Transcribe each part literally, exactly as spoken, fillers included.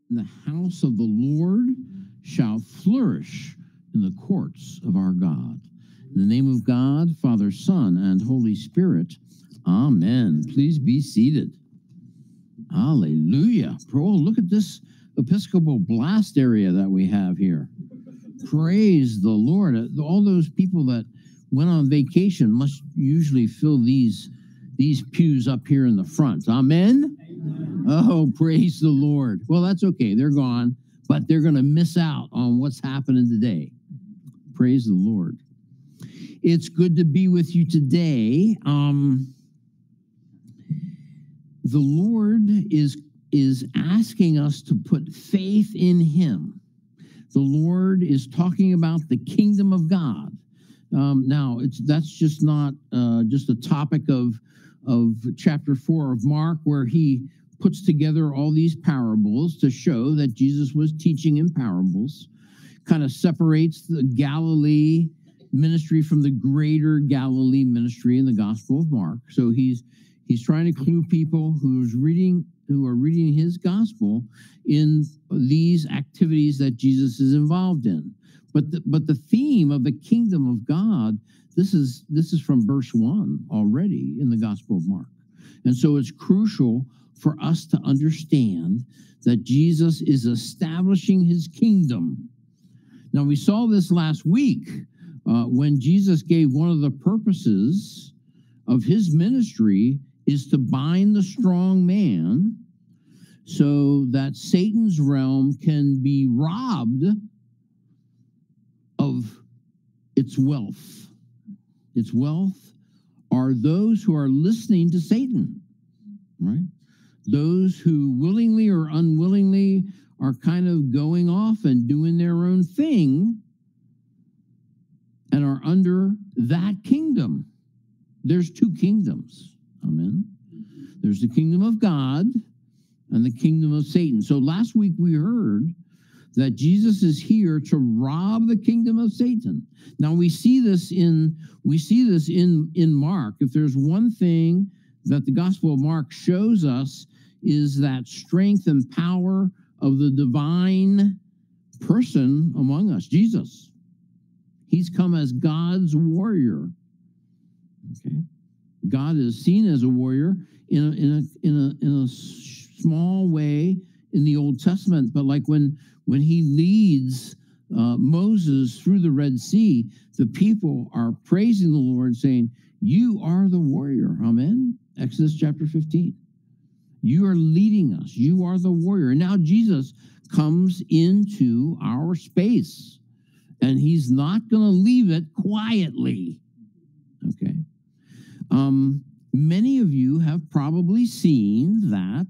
in the house of the Lord shall flourish in the courts of our God. In the name of God, Father, Son, and Holy Spirit, amen. Please be seated. Hallelujah. Oh, look at this Episcopal blast area that we have here. Praise the Lord. All those people that went on vacation must usually fill these, these pews up here in the front. Amen? Amen. Oh, praise the Lord. Well, that's okay. They're gone, but they're going to miss out on what's happening today. Praise the Lord. It's good to be with you today. Um, the Lord is, is asking us to put faith in him. The Lord is talking about the kingdom of God. Um, now, it's that's just not uh, just a topic of, of chapter four of Mark, where he puts together all these parables to show that Jesus was teaching in parables, kind of separates the Galilee ministry from the greater Galilee ministry in the Gospel of Mark. So he's he's trying to clue people who's reading who are reading his gospel in these activities that Jesus is involved in. But the, but the theme of the kingdom of God, this is this is from verse one already in the Gospel of Mark. And so it's crucial for us to understand that Jesus is establishing his kingdom. Now, we saw this last week uh, when Jesus gave one of the purposes of his ministry is to bind the strong man so that Satan's realm can be robbed of its wealth. Its wealth are those who are listening to Satan, right? Those who willingly or unwillingly are kind of going off and doing their own thing and are under that kingdom. There's two kingdoms. Amen. There's the kingdom of God and the kingdom of Satan. So last week we heard that Jesus is here to rob the kingdom of Satan. Now we see this in we see this in, in Mark. If there's one thing that the Gospel of Mark shows us is that strength and power of the divine person among us, Jesus. He's come as God's warrior. Okay. God is seen as a warrior in a, in a, in a, in a small way in the Old Testament, but like when, when he leads uh, Moses through the Red Sea, the people are praising the Lord, saying, you are the warrior. Amen. Exodus chapter fifteen. You are leading us. You are the warrior. And now Jesus comes into our space, and he's not going to leave it quietly. Okay. Um, many of you have probably seen that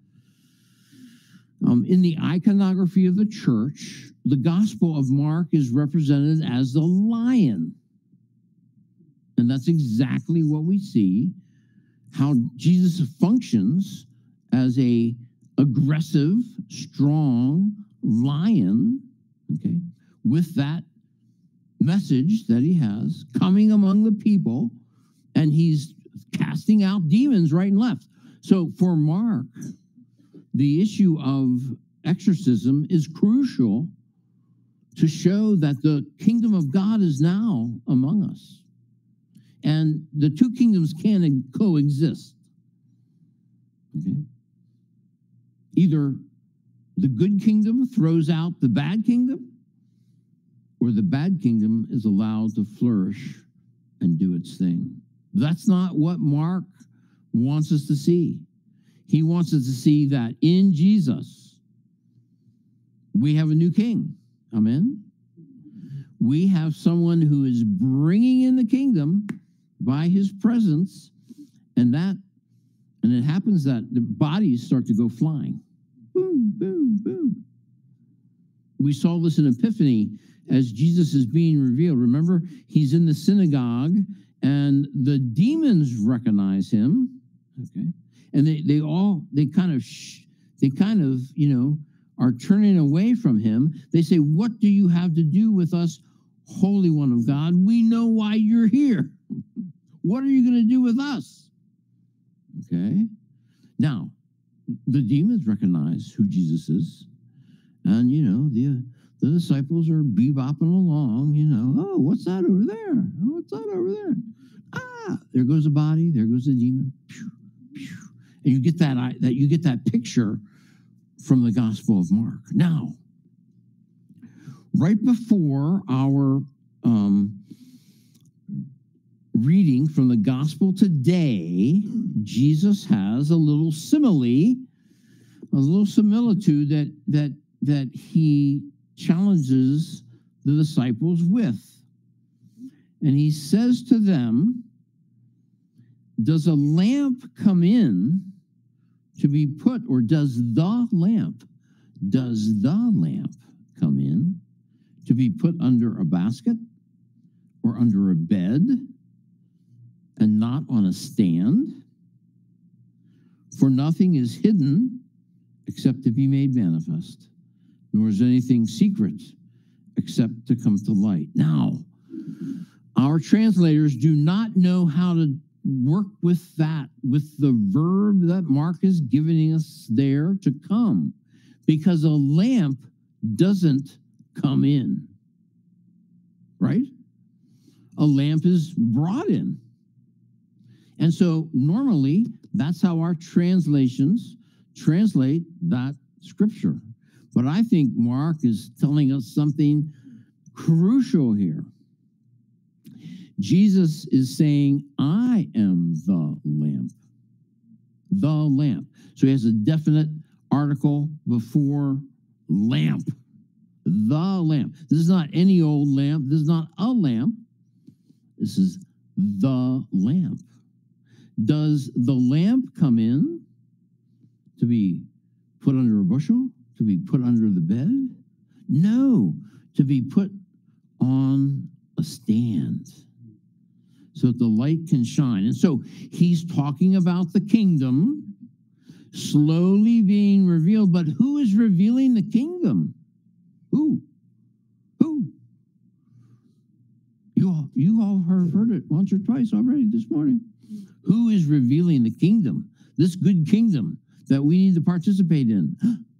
um, in the iconography of the church, the Gospel of Mark is represented as the lion. And that's exactly what we see, how Jesus functions as a aggressive, strong lion, okay, with that message that he has coming among the people, and he's casting out demons right and left. So for Mark, the issue of exorcism is crucial to show that the kingdom of God is now among us. And the two kingdoms can coexist. Okay? Either the good kingdom throws out the bad kingdom, or the bad kingdom is allowed to flourish and do its thing. That's not what Mark wants us to see. He wants us to see that in Jesus, we have a new king. Amen? We have someone who is bringing in the kingdom by his presence, and that, and it happens that the bodies start to go flying. Boom, boom, boom. We saw this in Epiphany as Jesus is being revealed. Remember, he's in the synagogue, and the demons recognize him. Okay, and they they all they kind of sh- they kind of you know are turning away from him. They say, "What do you have to do with us, Holy One of God? We know why you're here. What are you going to do with us?" Okay, now the demons recognize who Jesus is. And, you know, the, the disciples are bebopping along, you know. Oh, what's that over there? Oh, what's that over there? Ah, there goes a body. There goes a demon. Pew, pew. And you get that, that you get that picture from the Gospel of Mark. Now, right before our um, reading from the Gospel today, Jesus has a little simile, a little similitude that that that he challenges the disciples with. And he says to them, does a lamp come in to be put, or does the lamp, does the lamp come in to be put under a basket or under a bed and not on a stand? For nothing is hidden except to be made manifest, nor is anything secret except to come to light. Now, our translators do not know how to work with that, with the verb that Mark is giving us there, to come, because a lamp doesn't come in, right? A lamp is brought in. And so normally that's how our translations translate that scripture. But I think Mark is telling us something crucial here. Jesus is saying, I am the lamp. The lamp. So he has a definite article before lamp. The lamp. This is not any old lamp. This is not a lamp. This is the lamp. Does the lamp come in to be put under a bushel? To be put under the bed? No, to be put on a stand so that the light can shine. And so he's talking about the kingdom slowly being revealed. But who is revealing the kingdom? Who? Who? You all, you all have heard it once or twice already this morning. Who is revealing the kingdom? This good kingdom that we need to participate in.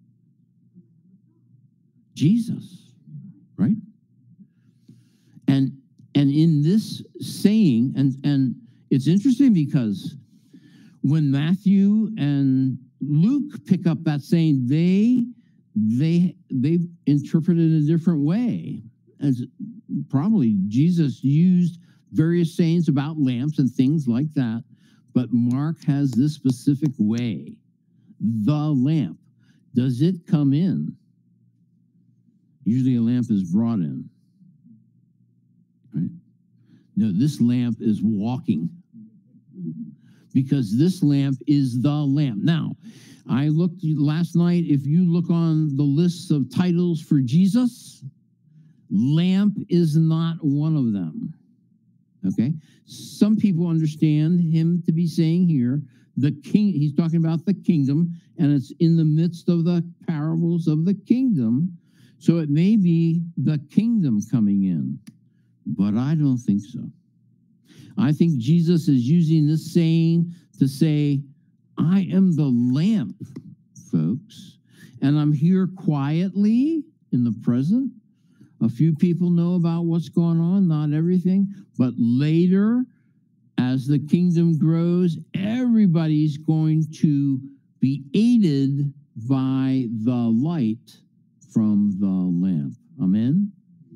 Jesus, right? And and in this saying, and, and it's interesting because when Matthew and Luke pick up that saying, they they they interpret it in a different way. As probably Jesus used various sayings about lamps and things like that, but Mark has this specific way. The lamp, does it come in? Usually a lamp is brought in, right? No, this lamp is walking, because this lamp is the lamp. Now, I looked last night, if you look on the lists of titles for Jesus, lamp is not one of them, okay? Some people understand him to be saying here, the king, he's talking about the kingdom, and it's in the midst of the parables of the kingdom. So it may be the kingdom coming in, but I don't think so. I think Jesus is using this saying to say, I am the lamp, folks, and I'm here quietly in the present. A few people know about what's going on, not everything, but later, as the kingdom grows, everybody's going to be aided by the light from the lamp. Amen?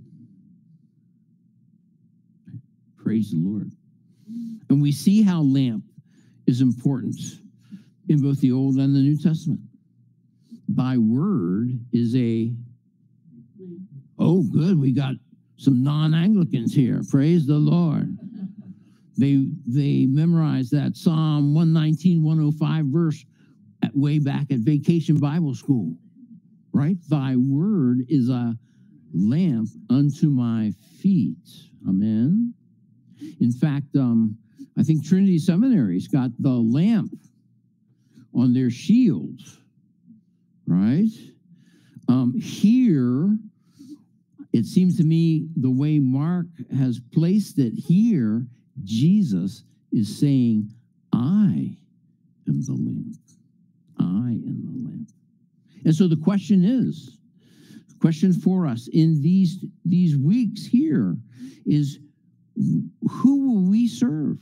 Praise the Lord. And we see how lamp is important in both the Old and the New Testament. Thy word is a, oh, good, we got some non-Anglicans here. Praise the Lord. They they memorized that Psalm one nineteen, one oh five verse at, way back at Vacation Bible School. Right? Thy word is a lamp unto my feet. Amen. In fact, um, I think Trinity Seminary's got the lamp on their shield. Right? Um, here, it seems to me the way Mark has placed it here, Jesus is saying, I am the lamp. I am the lamp. And so the question is, Question for us in these, these weeks here is, who will we serve?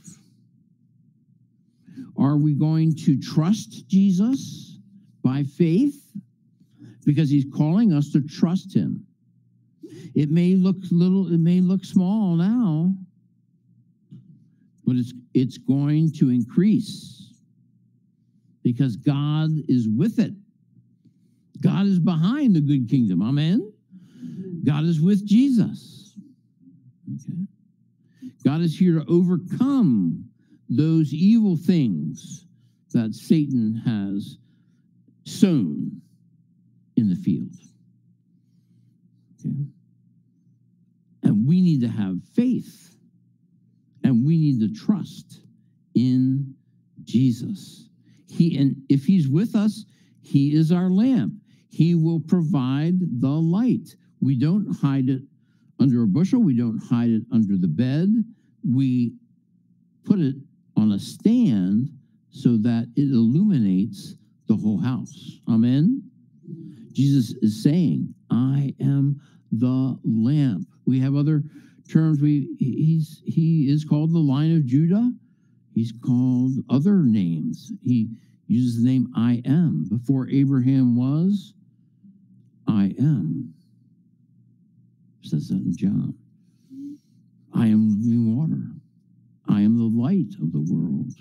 Are we going to trust Jesus by faith? Because he's calling us to trust him. It may look little, it may look small now, but it's it's going to increase because God is with it. God is behind the good kingdom. Amen? God is with Jesus. Okay. God is here to overcome those evil things that Satan has sown in the field. Okay. And we need to have faith, and we need to trust in Jesus. He, and if he's with us, he is our lamp. He will provide the light. We don't hide it under a bushel. We don't hide it under the bed. We put it on a stand so that it illuminates the whole house. Amen? Jesus is saying, I am the lamp. We have other terms. We he's he is called the Lion of Judah. He's called other names. He uses the name I am. Before Abraham was, I am. It says that in John. I am living water. I am the light of the world.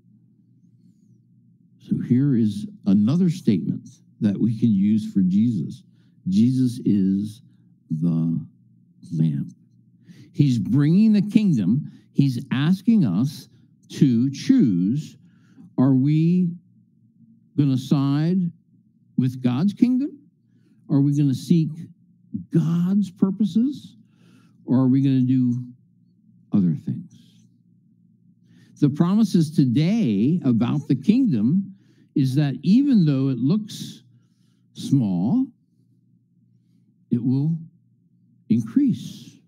So here is another statement that we can use for Jesus. Jesus is the lamp. He's bringing the kingdom. He's asking us to choose. Are we going to side with God's kingdom? Are we going to seek God's purposes? Or are we going to do other things? The promises today about the kingdom is that even though it looks small, it will increase.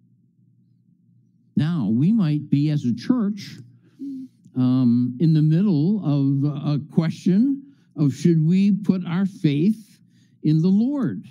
Now, we might be, as a church, um, in the middle of a question of should we put our faith in the Lord?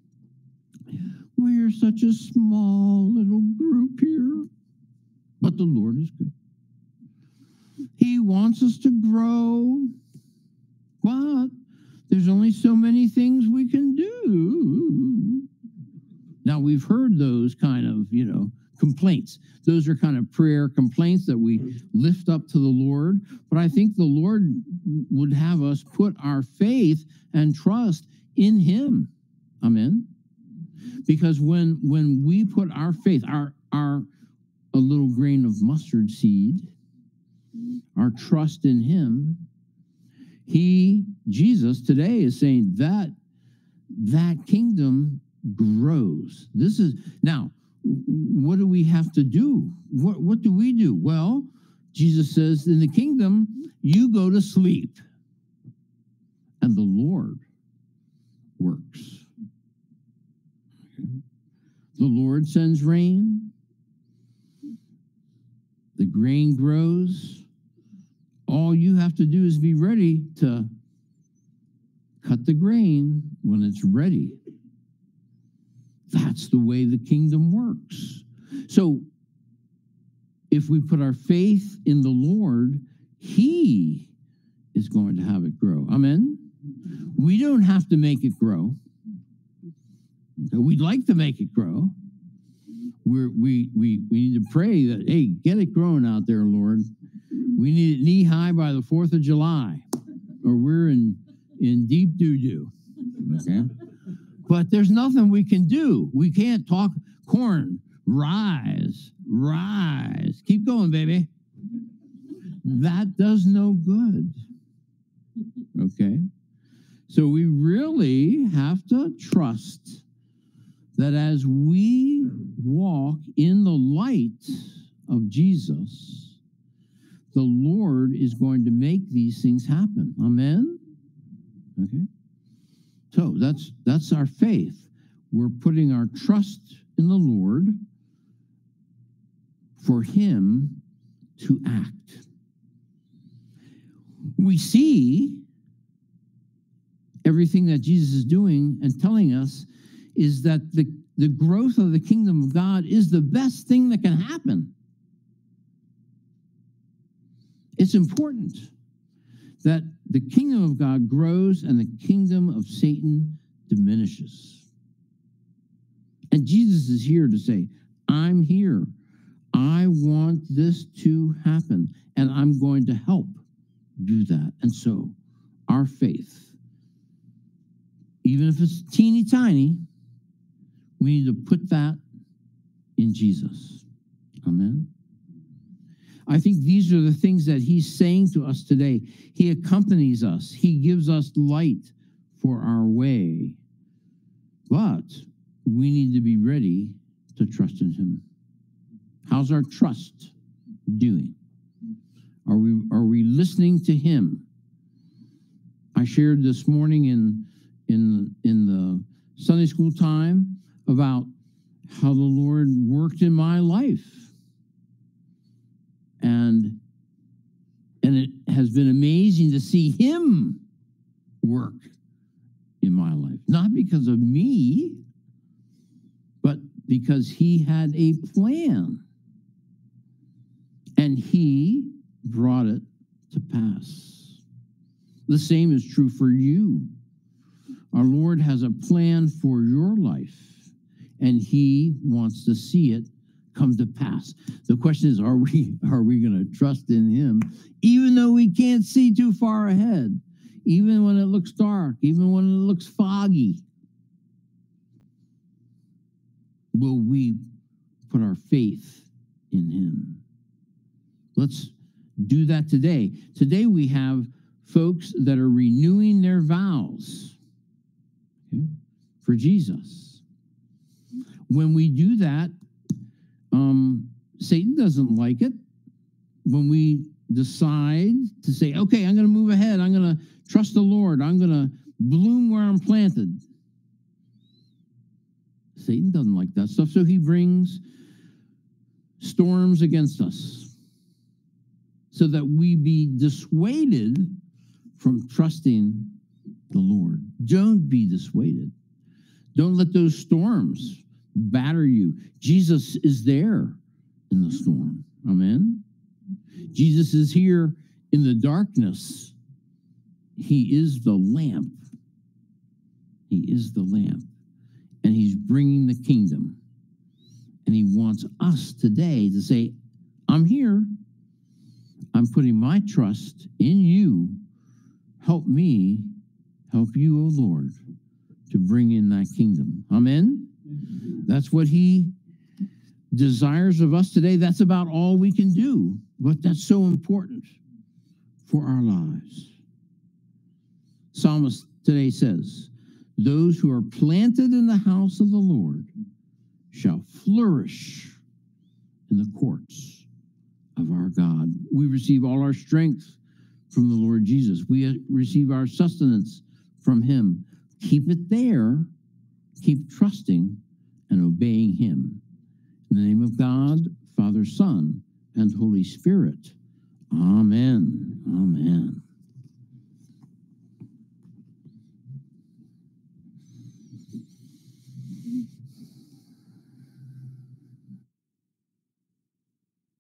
We're such a small little group here, but the Lord is good. He wants us to grow, but there's only so many things we can do. Now, we've heard those kind of, you know, complaints. Those are kind of prayer complaints that we lift up to the Lord. But I think the Lord would have us put our faith and trust in him. Amen. Because when when we put our faith, our our a little grain of mustard seed, our trust in him, he, Jesus, today is saying that that kingdom grows. This is, now, what do we have to do? What, what do we do? Well, Jesus says, in the kingdom, you go to sleep, and the Lord works. The Lord sends rain. The grain grows. All you have to do is be ready to cut the grain when it's ready. That's the way the kingdom works. So if we put our faith in the Lord, he is going to have it grow. Amen? We don't have to make it grow. We'd like to make it grow. We're, we we we need to pray that, hey, get it growing out there, Lord. We need it knee high by the fourth of July, or we're in, in deep doo-doo. Okay? But there's nothing we can do. We can't talk corn, rise, rise. Keep going, baby. That does no good. Okay? So we really have to trust that as we walk in the light of Jesus, the Lord is going to make these things happen. Amen? Okay? So that's that's our faith. We're putting our trust in the Lord for him to act. We see everything that Jesus is doing and telling us is that the, the growth of the kingdom of God is the best thing that can happen. It's important that the kingdom of God grows and the kingdom of Satan diminishes. And Jesus is here to say, I'm here. I want this to happen, and I'm going to help do that. And so our faith, even if it's teeny tiny, we need to put that in Jesus. Amen. I think these are the things that he's saying to us today. He accompanies us. He gives us light for our way. But we need to be ready to trust in him. How's our trust doing? Are we, are we listening to him? I shared this morning in, in, in the Sunday school time about how the Lord worked in my life. And, and it has been amazing to see him work in my life. Not because of me, but because he had a plan. And he brought it to pass. The same is true for you. Our Lord has a plan for your life, and he wants to see it come to pass. The question is, are we, are we going to trust in him, even though we can't see too far ahead, even when it looks dark, even when it looks foggy? Will we put our faith in him? Let's do that today. Today we have folks that are renewing their vows, okay, for Jesus. When we do that, um, Satan doesn't like it. When we decide to say, okay, I'm going to move ahead, I'm going to trust the Lord, I'm going to bloom where I'm planted, Satan doesn't like that stuff, so he brings storms against us so that we be dissuaded from trusting the Lord. Don't be dissuaded. Don't let those storms batter you. Jesus is there in the storm. Amen? Jesus is here in the darkness. He is the lamp. He is the lamp. And he's bringing the kingdom. And he wants us today to say, I'm here. I'm putting my trust in you. Help me help you, O Lord, to bring in that kingdom. Amen? That's what he desires of us today. That's about all we can do. But that's so important for our lives. Psalmist today says, those who are planted in the house of the Lord shall flourish in the courts of our God. We receive all our strength from the Lord Jesus. We receive our sustenance from him. Keep it there. Keep trusting and obeying him. In the name of God, Father, Son, and Holy Spirit. Amen. Amen.